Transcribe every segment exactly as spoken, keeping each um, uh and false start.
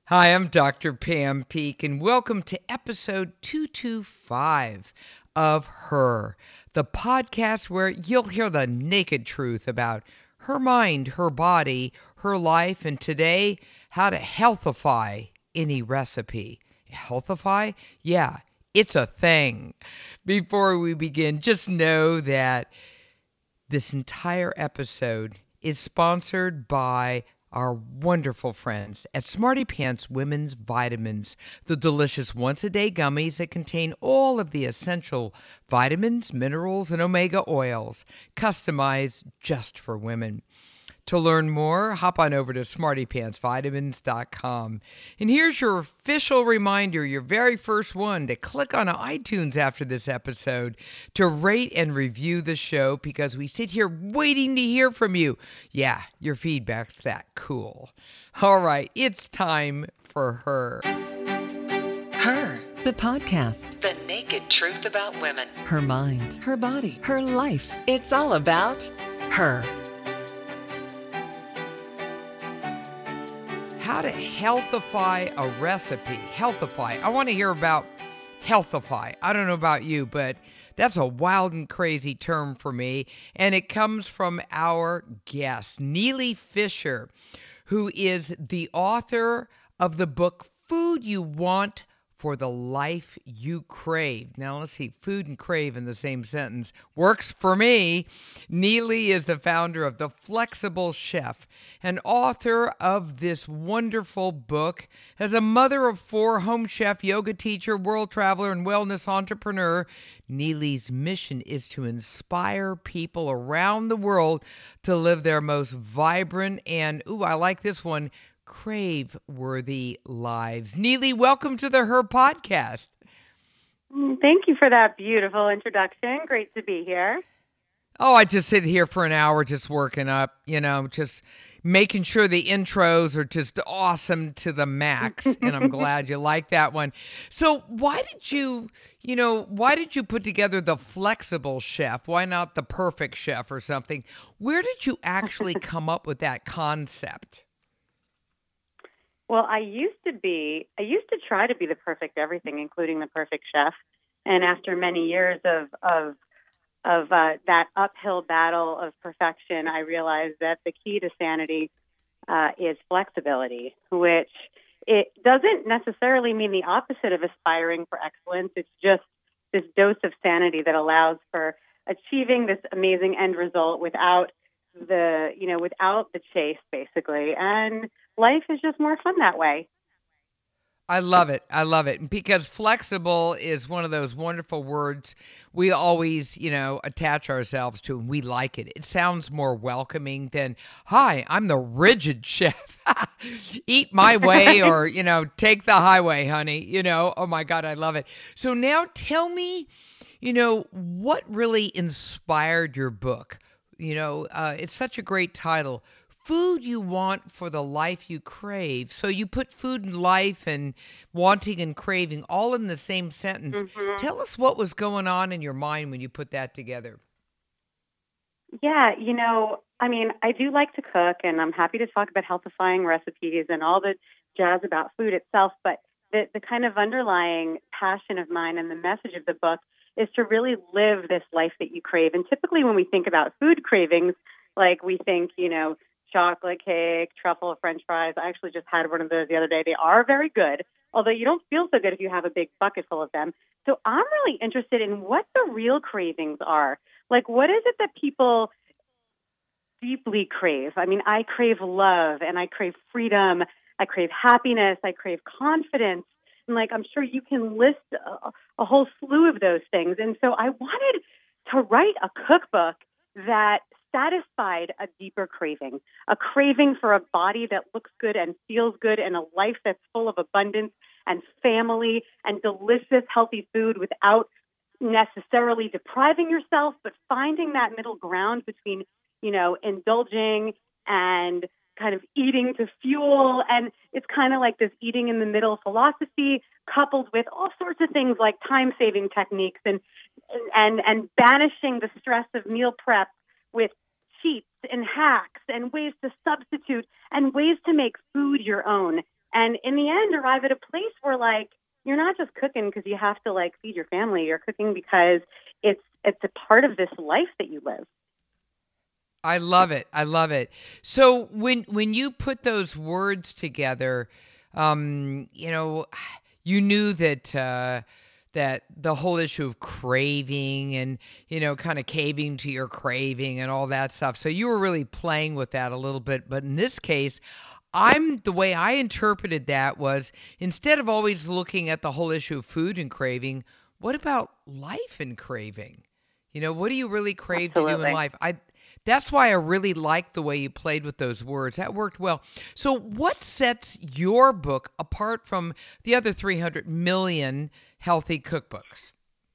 Hi, I'm Doctor Pam Peek, and welcome to episode two twenty-five of Her, the podcast where you'll hear the naked truth about her mind, her body, her life, and today, how to healthify any recipe. Healthify? Yeah, it's a thing. Before we begin, just know that this entire episode is sponsored by our wonderful friends at Smarty Pants Women's Vitamins, the delicious once a day gummies that contain all of the essential vitamins, minerals, and omega oils, customized just for women. To learn more, hop on over to smarty pants vitamins dot com. And here's your official reminder, your very first one, to click on iTunes after this episode to rate and review the show because we sit here waiting to hear from you. Yeah, your feedback's that cool. All right, it's time for Her. Her, the podcast. The naked truth about women. Her mind, her body, her life. It's all about her. How to healthify a recipe. Healthify. I want to hear about healthify. I don't know about you, but that's a wild and crazy term for me. And it comes from our guest, Neely Fisher, who is the author of the book Food You Want for the Life You Crave. Now, let's see, food and crave in the same sentence works for me. Neely is the founder of The Flexible Chef and author of this wonderful book. As a mother of four, home chef, yoga teacher, world traveler, and wellness entrepreneur, Neely's mission is to inspire people around the world to live their most vibrant and, ooh, I like this one, crave-worthy lives. Neely, welcome to the Her podcast. Thank you for that beautiful introduction. Great to be here. Oh, I just sit here for an hour just working up, you know, just making sure the intros are just awesome to the max. And I'm glad you like that one. So why did you, you know, why did you put together the Flexible Chef? Why not the Perfect Chef or something? Where did you actually come up with that concept? Well, I used to be, I used to try to be the perfect everything, including the perfect chef. And after many years of, of, of uh, that uphill battle of perfection, I realized that the key to sanity uh, is flexibility, which it doesn't necessarily mean the opposite of aspiring for excellence. It's just this dose of sanity that allows for achieving this amazing end result without the, you know, without the chase, basically. And life is just more fun that way. I love it. I love it. Because flexible is one of those wonderful words we always, you know, attach ourselves to, and we like it. It sounds more welcoming than, hi, I'm the rigid chef. Eat my way or, you know, take the highway, honey. You know, oh my God, I love it. So now tell me, you know, what really inspired your book? You know, uh, it's such a great title. Food You Want for the Life You Crave. So you put food and life and wanting and craving all in the same sentence. Mm-hmm. Tell us what was going on in your mind when you put that together. Yeah, you know, I mean, I do like to cook, and I'm happy to talk about healthifying recipes and all the jazz about food itself, but the, the kind of underlying passion of mine and the message of the book is to really live this life that you crave. And typically when we think about food cravings, like we think, you know, chocolate cake, truffle, French fries. I actually just had one of those the other day. They are very good, although you don't feel so good if you have a big bucket full of them. So I'm really interested in what the real cravings are. Like, what is it that people deeply crave? I mean, I crave love, and I crave freedom. I crave happiness. I crave confidence. And, like, I'm sure you can list a, a whole slew of those things. And so I wanted to write a cookbook that satisfied a deeper craving, a craving for a body that looks good and feels good and a life that's full of abundance and family and delicious, healthy food without necessarily depriving yourself, but finding that middle ground between, you know, indulging and kind of eating to fuel. And it's kind of like this eating in the middle philosophy coupled with all sorts of things like time-saving techniques and and and banishing the stress of meal prep with cheats and hacks and ways to substitute and ways to make food your own And in the end, arrive at a place where, like, you're not just cooking because you have to, like, feed your family. You're cooking because it's it's a part of this life that you live. I love it. I love it. So when when you put those words together, um, you know, you knew that uh, that the whole issue of craving and, you know, kind of caving to your craving and all that stuff. So you were really playing with that a little bit. But in this case, I'm the way I interpreted that was, instead of always looking at the whole issue of food and craving, what about life and craving? You know, what do you really crave to do in Absolutely. life? I That's why I really liked the way you played with those words. That worked well. So what sets your book apart from the other three hundred million healthy cookbooks?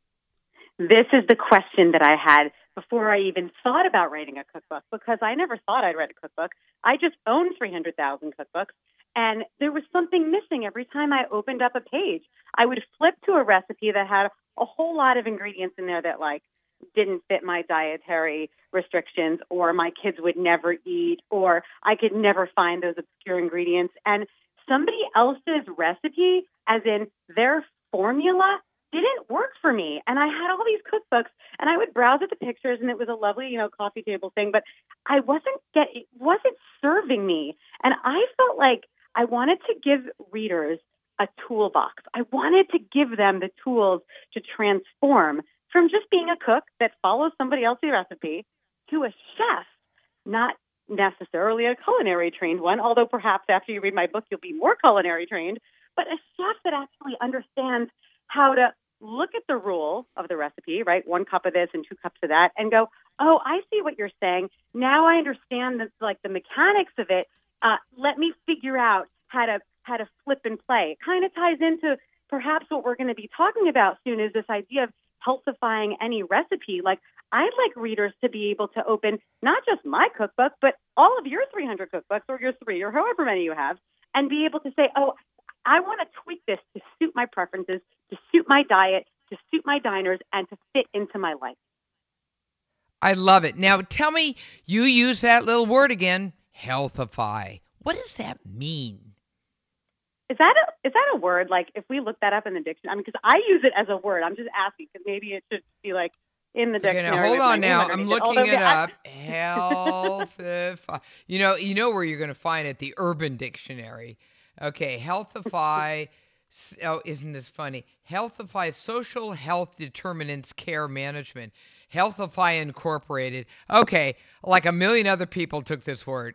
This is the question that I had before I even thought about writing a cookbook, because I never thought I'd write a cookbook. I just owned three hundred thousand cookbooks, and there was something missing every time I opened up a page. I would flip to a recipe that had a whole lot of ingredients in there that, like, didn't fit my dietary restrictions, or my kids would never eat, or I could never find those obscure ingredients. And somebody else's recipe, as in their formula, didn't work for me. And I had all these cookbooks, and I would browse at the pictures, and it was a lovely, you know, coffee table thing, but I wasn't get it wasn't serving me. And I felt like I wanted to give readers a toolbox. I wanted to give them the tools to transform from just being a cook that follows somebody else's recipe to a chef, not necessarily a culinary trained one, although perhaps after you read my book, you'll be more culinary trained, but a chef that actually understands how to look at the rule of the recipe, right? One cup of this and two cups of that, and go, oh, I see what you're saying. Now I understand the, like the mechanics of it. Uh, let me figure out how to how to flip and play. It kind of ties into perhaps what we're going to be talking about soon, is this idea of healthifying any recipe. Like, I'd like readers to be able to open not just my cookbook, but all of your three hundred cookbooks, or your three, or however many you have, and be able to say, oh, I want to tweak this to suit my preferences, to suit my diet, to suit my diners, and to fit into my life. I love it. Now, tell me, you use that little word again, healthify. What does that mean? Is that a, is that a word? Like, if we look that up in the dictionary, I mean, because I use it as a word. I'm just asking, because maybe it should be like in the dictionary. Okay, now hold on. Now I'm looking it, it up. Healthify. You know, you know where you're going to find it? The Urban Dictionary. Okay, healthify. Oh, isn't this funny? Healthify, social health determinants care management. Healthify Incorporated. Okay, like a million other people took this word.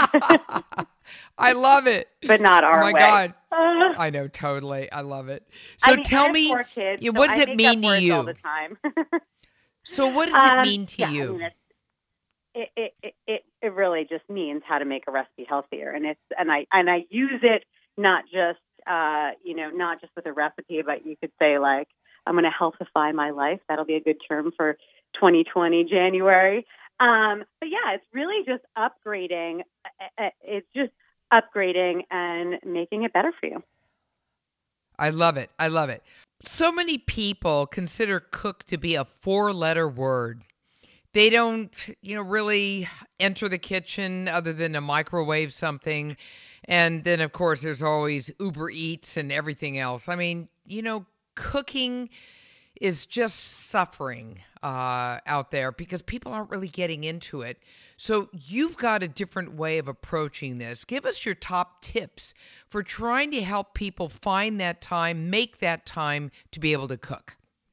I love it. But not our way. Oh my God. Uh, I know, totally. I love it. So I mean, tell I have me, four kids, yeah, so what does I it make mean up to words you? all the time. So what does um, it mean to yeah, you? I mean, it's, it, it, it, it, it really just means how to make a recipe healthier. And it's, and I, and I use it not just, uh, you know, not just with a recipe, but you could say, like, I'm going to healthify my life. That'll be a good term for twenty twenty January. Um, but yeah, it's really just upgrading. It's just upgrading and making it better for you. I love it. I love it. So many people consider cook to be a four-letter word. They don't, you know, really enter the kitchen other than to microwave something. And then, of course, there's always Uber Eats and everything else. I mean, you know, cooking is just suffering uh, out there because people aren't really getting into it. So you've got a different way of approaching this. Give us your top tips for trying to help people find that time, make that time to be able to cook.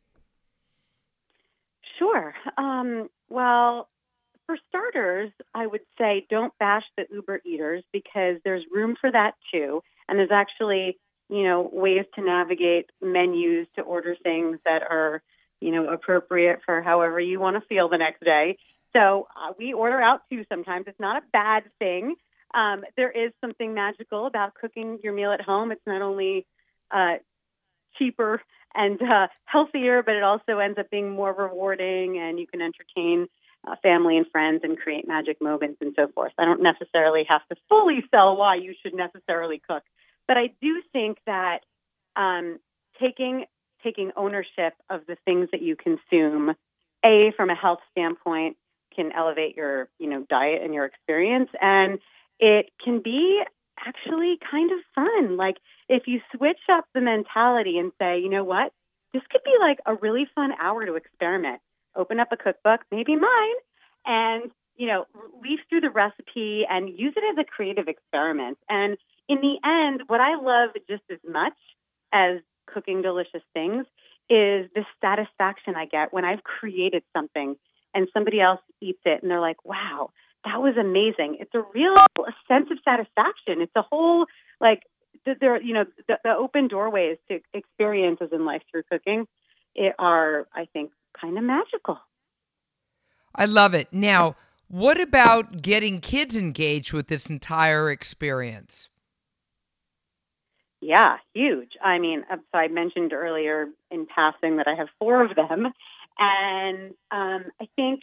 Sure. Um, well, for starters, I would say don't bash the Uber eaters, because there's room for that too. And there's actually, you know, ways to navigate menus to order things that are, you know, appropriate for however you want to feel the next day. So uh, we order out too sometimes. It's not a bad thing. Um, there is something magical about cooking your meal at home. It's not only uh, cheaper and uh, healthier, but it also ends up being more rewarding, and you can entertain uh, family and friends and create magic moments and so forth. I don't necessarily have to fully sell why you should necessarily cook, but I do think that um, taking taking ownership of the things that you consume, A, from a health standpoint, can elevate your, you know, diet and your experience, and it can be actually kind of fun. Like if you switch up the mentality and say, you know what, this could be like a really fun hour to experiment. Open up a cookbook, maybe mine, and, you know, leaf through the recipe and use it as a creative experiment. And in the end, what I love just as much as cooking delicious things is the satisfaction I get when I've created something and somebody else eats it and they're like, wow, that was amazing. It's a real a sense of satisfaction. It's a whole, like, there, you know, the, the open doorways to experiences in life through cooking it are, I think, kind of magical. I love it. Now, what about getting kids engaged with this entire experience? Yeah, huge. I mean, so I mentioned earlier in passing that I have four of them. And um, I think,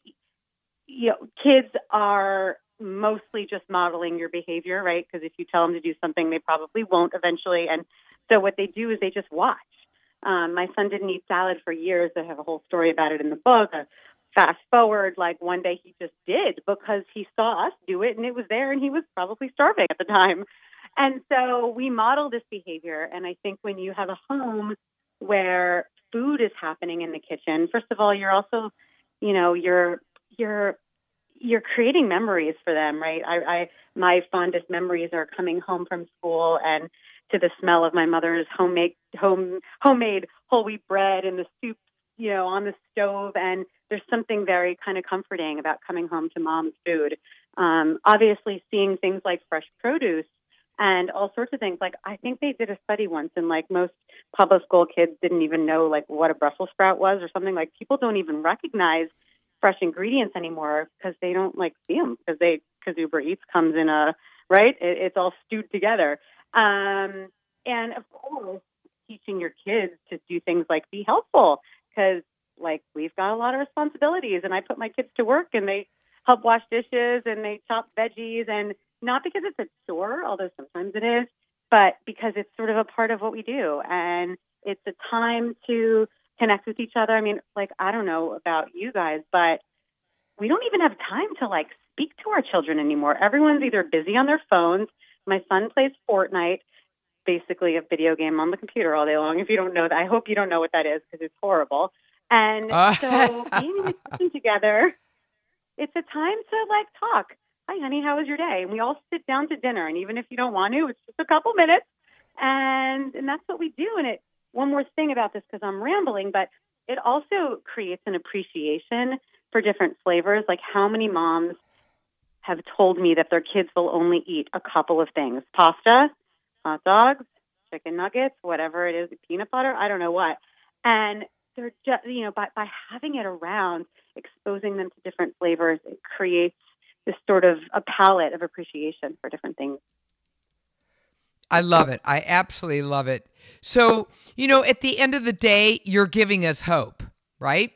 you know, kids are mostly just modeling your behavior, right? Because if you tell them to do something, they probably won't eventually. And so what they do is they just watch. Um, my son didn't eat salad for years. I have a whole story about it in the book. Uh, fast forward, like one day he just did because he saw us do it and it was there and he was probably starving at the time. And so we model this behavior. And I think when you have a home where food is happening in the kitchen, first of all, you're also, you know, you're, you're, you're creating memories for them, right? I, I, my fondest memories are coming home from school and to the smell of my mother's homemade, home, homemade whole wheat bread and the soup, you know, on the stove. And there's something very kind of comforting about coming home to mom's food. Um, obviously seeing things like fresh produce and all sorts of things. Like, I think they did a study once and like most public school kids didn't even know like what a Brussels sprout was or something. Like people don't even recognize fresh ingredients anymore because they don't like see them because they, because Uber Eats comes in a, right. It, it's all stewed together. Um, and of course, teaching your kids to do things like be helpful because like we've got a lot of responsibilities and I put my kids to work and they help wash dishes and they chop veggies and not because it's a chore, although sometimes it is, but because it's sort of a part of what we do. And it's a time to connect with each other. I mean, like, I don't know about you guys, but we don't even have time to like speak to our children anymore. Everyone's either busy on their phones. My son plays Fortnite, basically a video game on the computer all day long. If you don't know that, I hope you don't know what that is because it's horrible. And uh. so being in the kitchen together, it's a time to like talk. Hi, honey, how was your day? And we all sit down to dinner. And even if you don't want to, it's just a couple minutes. And and that's what we do. And it one more thing about this, because I'm rambling, but it also creates an appreciation for different flavors. Like how many moms have told me that their kids will only eat a couple of things: pasta, hot dogs, chicken nuggets, whatever it is, peanut butter, I don't know what. And they're just, you know, by, by having it around, exposing them to different flavors, it creates this sort of a palette of appreciation for different things. I love it. I absolutely love it. So, you know, at the end of the day, you're giving us hope, right?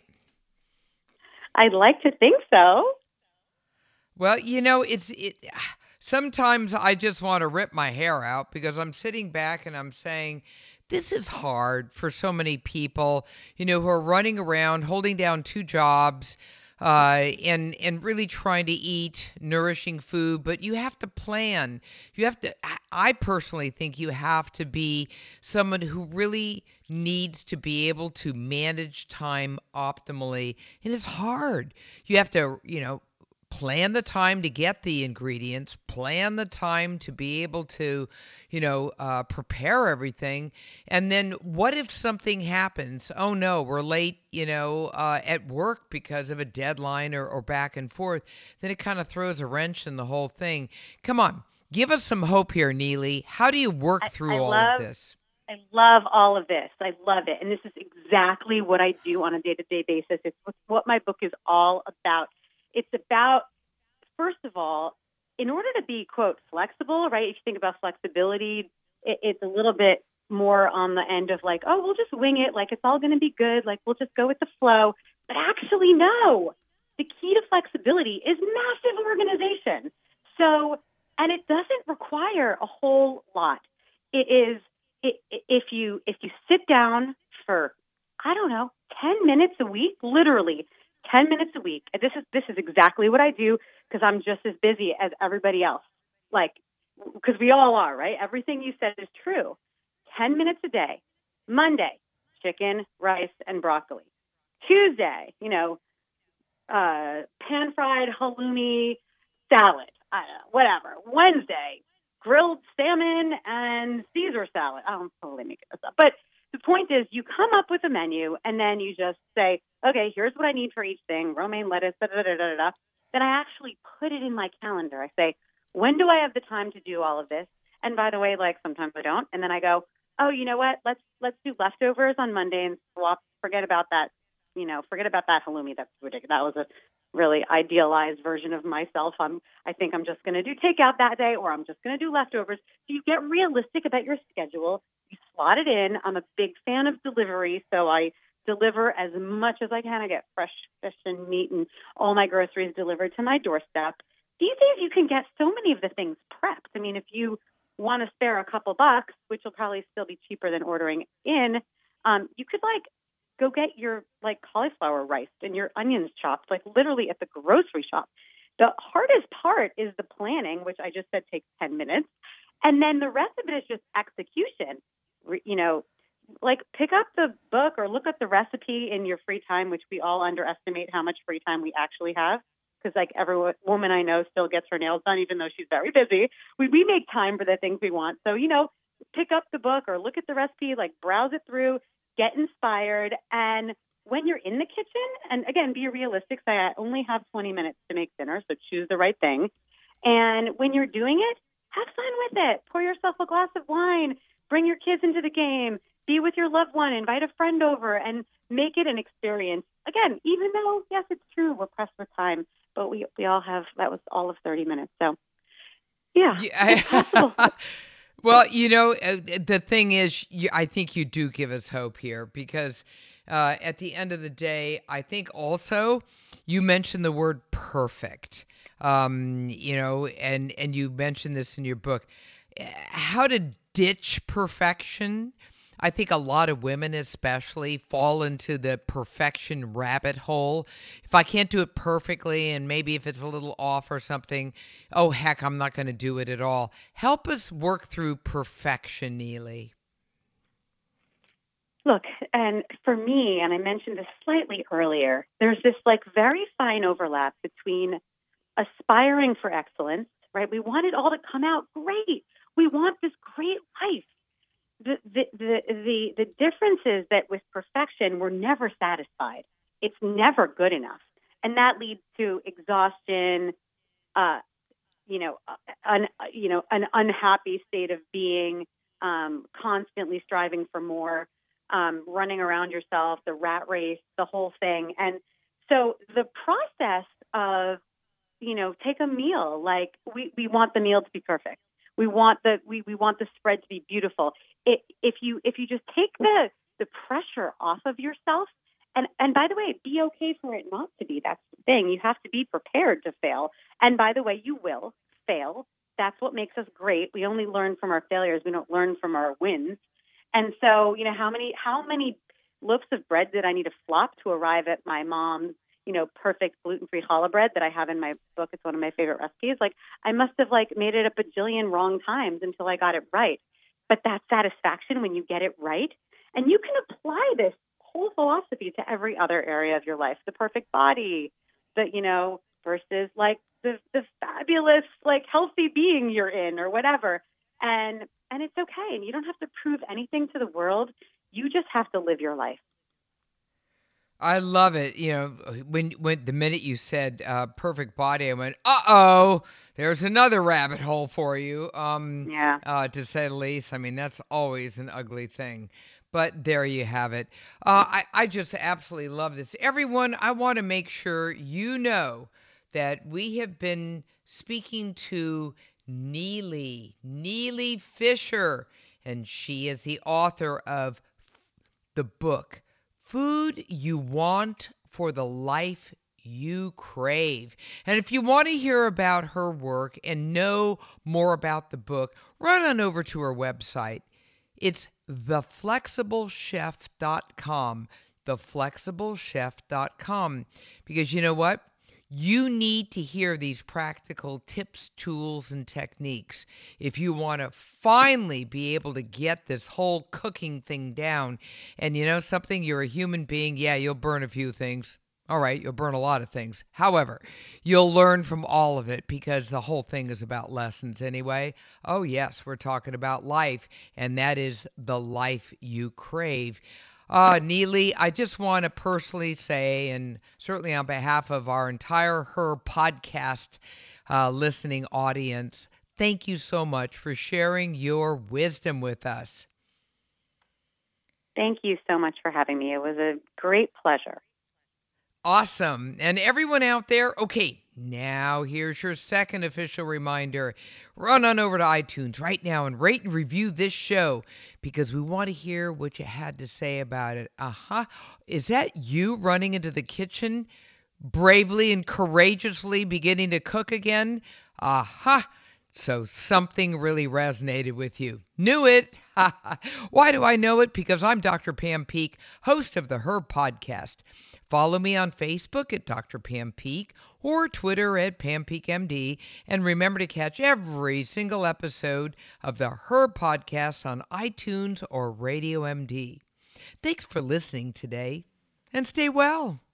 I'd like to think so. Well, you know, it's it. Sometimes I just want to rip my hair out because I'm sitting back and I'm saying, this is hard for so many people, you know, who are running around, holding down two jobs, uh, and and really trying to eat nourishing food. But you have to plan. You have to. I personally think you have to be someone who really needs to be able to manage time optimally, and it's hard. You have to, you know, plan the time to get the ingredients, plan the time to be able to, you know, uh, prepare everything. And then what if something happens? Oh no, we're late, you know, uh, at work because of a deadline or, or back and forth. Then it kind of throws a wrench in the whole thing. Come on, give us some hope here, Neely. How do you work through I, I all love, of this? I love all of this. I love it. And this is exactly what I do on a day-to-day basis. It's what my book is all about. It's about, first of all, in order to be, quote, flexible, right? If you think about flexibility, it, it's a little bit more on the end of like, oh, we'll just wing it. Like, it's all going to be good. Like, we'll just go with the flow. But actually, no. The key to flexibility is massive organization. So, and it doesn't require a whole lot. It is, it, if you if you sit down for, I don't know, ten minutes a week, literally ten minutes a week. And this is this is exactly what I do because I'm just as busy as everybody else. Like because we all are, right? Everything you said is true. ten minutes a day. Monday, chicken, rice, and broccoli. Tuesday, you know, uh, pan-fried halloumi salad, I don't know, whatever. Wednesday, grilled salmon and Caesar salad. I'm totally making this up. But the point is, you come up with a menu, and then you just say, okay, here's what I need for each thing, romaine lettuce, da, da, da, da, da. Then I actually put it in my calendar. I say, when do I have the time to do all of this? And by the way, like sometimes I don't. And then I go, oh, you know what? Let's let's do leftovers on Monday and swap. Forget about that. You know, forget about that halloumi. That's ridiculous. That was a really idealized version of myself. I'm. I think I'm just going to do takeout that day, or I'm just going to do leftovers. So you get realistic about your schedule. You slot it in. I'm a big fan of delivery, so I deliver as much as I can. I get fresh fish and meat and all my groceries delivered to my doorstep. These days, you can get so many of the things prepped. I mean, if you want to spare a couple bucks, which will probably still be cheaper than ordering in, um, you could like go get your like cauliflower riced and your onions chopped, like literally at the grocery shop. The hardest part is the planning, which I just said takes ten minutes. And then the rest of it is just execution. Re- You know, like pick up the book or look up the recipe in your free time, which we all underestimate how much free time we actually have. Because like every wo- woman I know still gets her nails done, even though she's very busy. We, we make time for the things we want. So, you know, pick up the book or look at the recipe, like browse it through, get inspired. And when you're in the kitchen, and again, be realistic, say I only have twenty minutes to make dinner, so choose the right thing. And when you're doing it, have fun with it. Pour yourself a glass of wine, bring your kids into the game, be with your loved one, invite a friend over, and make it an experience. Again, even though, yes, it's true, we're pressed for time, but we we all have, that was all of thirty minutes. So, yeah, it's possible. Well, you know, uh, the thing is, you, I think you do give us hope here because uh, at the end of the day, I think also you mentioned the word perfect, um, you know, and, and you mentioned this in your book, uh, how to ditch perfection. I think a lot of women especially fall into the perfection rabbit hole. If I can't do it perfectly and maybe if it's a little off or something, oh heck, I'm not going to do it at all. Help us work through perfection, Neely. Look, and for me, and I mentioned this slightly earlier, there's this like very fine overlap between aspiring for excellence, right? We want it all to come out great. We want this great life. The, the, the, the, the difference is that with perfection, we're never satisfied. It's never good enough. And that leads to exhaustion, uh, you know, an, you know, an unhappy state of being, um, constantly striving for more, um, running around yourself, the rat race, the whole thing. And so the process of, you know, take a meal, like we, we want the meal to be perfect. We want the we, we want the spread to be beautiful. It, if you if you just take the the pressure off of yourself, and and by the way, be okay for it not to be. That's the thing. You have to be prepared to fail. And by the way, you will fail. That's what makes us great. We only learn from our failures. We don't learn from our wins. And so, you know, how many how many loaves of bread did I need to flop to arrive at my mom's, you know, perfect gluten-free challah bread that I have in my book? It's one of my favorite recipes. Like I must have like made it a bajillion wrong times until I got it right. But that satisfaction when you get it right, and you can apply this whole philosophy to every other area of your life, the perfect body, the, you know, versus like the, the fabulous, like healthy being you're in or whatever. And, and it's okay. And you don't have to prove anything to the world. You just have to live your life. I love it. You know, when when the minute you said uh, perfect body, I went, uh-oh, there's another rabbit hole for you, um, Yeah. uh, to say the least. I mean, that's always an ugly thing. But there you have it. Uh, I, I just absolutely love this. Everyone, I want to make sure you know that we have been speaking to Neely, Neely Fisher, and she is the author of the book, Food You Want for the Life You Crave. And if you want to hear about her work and know more about the book, run on over to her website. It's the flexible chef dot com, the flexible chef dot com. Because you know what? You need to hear these practical tips, tools, and techniques if you want to finally be able to get this whole cooking thing down. And you know something? You're a human being. Yeah, you'll burn a few things. All right, you'll burn a lot of things. However, you'll learn from all of it because the whole thing is about lessons anyway. Oh, yes, we're talking about life, and that is the life you crave. Uh, Neely, I just want to personally say, and certainly on behalf of our entire Her podcast uh, listening audience, thank you so much for sharing your wisdom with us. Thank you so much for having me. It was a great pleasure. Awesome. And everyone out there, okay, now here's your second official reminder. Run on over to iTunes right now and rate and review this show because we want to hear what you had to say about it. Uh-huh. Is that you running into the kitchen, bravely and courageously beginning to cook again? Uh-huh. So something really resonated with you. Knew it. Why do I know it? Because I'm Doctor Pam Peeke, host of the Her Podcast. Follow me on Facebook at Doctor Pam Peeke or Twitter at Pam Peeke M D. And remember to catch every single episode of the Her Podcast on iTunes or Radio M D. Thanks for listening today, and stay well.